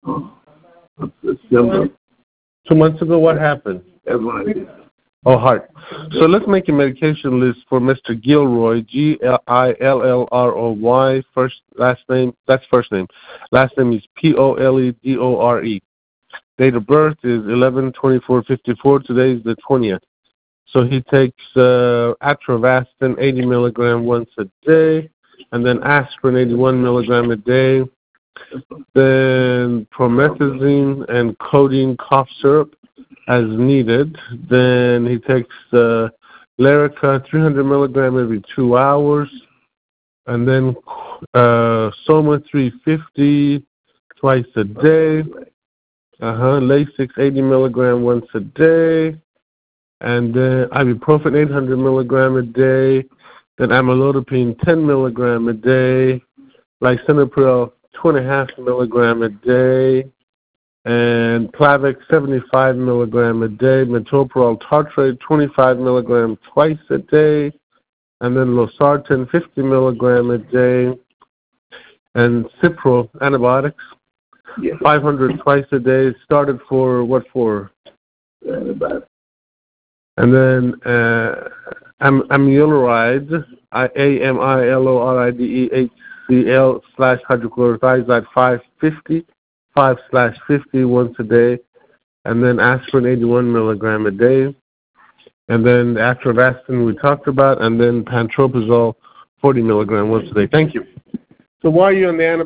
December. 2 months ago, what happened? Oh, heart. So let's make a medication list for Mr. Gilroy, Gillroy, last name, that's first name. Last name is Poledore. Date of birth is 11/24/54. Today is the 20th. So he takes atrovastin 80 milligram once a day, and then aspirin 81 milligram a day, then promethazine and codeine cough syrup as needed. Then he takes Lyrica 300 milligram every 2 hours, and then Soma 350 twice a day. Lasix 80 milligram once a day, and then ibuprofen 800 milligram a day, then amlodipine 10 milligram a day, lisinopril 2.5 milligram a day, and Plavix 75 milligram a day, metoprolol tartrate 25 milligram twice a day, and then losartan 50 milligram a day, and Cipro antibiotics 500 twice a day. Started for what for? And then amiloride, AMILORIDE HCl/hydrochlorothiazide 5/50 once a day, and then aspirin 81 milligram a day, and then atrovastin we talked about, and then pantoprazole 40 milligram once a day. Thank you. So why are you on the antibiotics?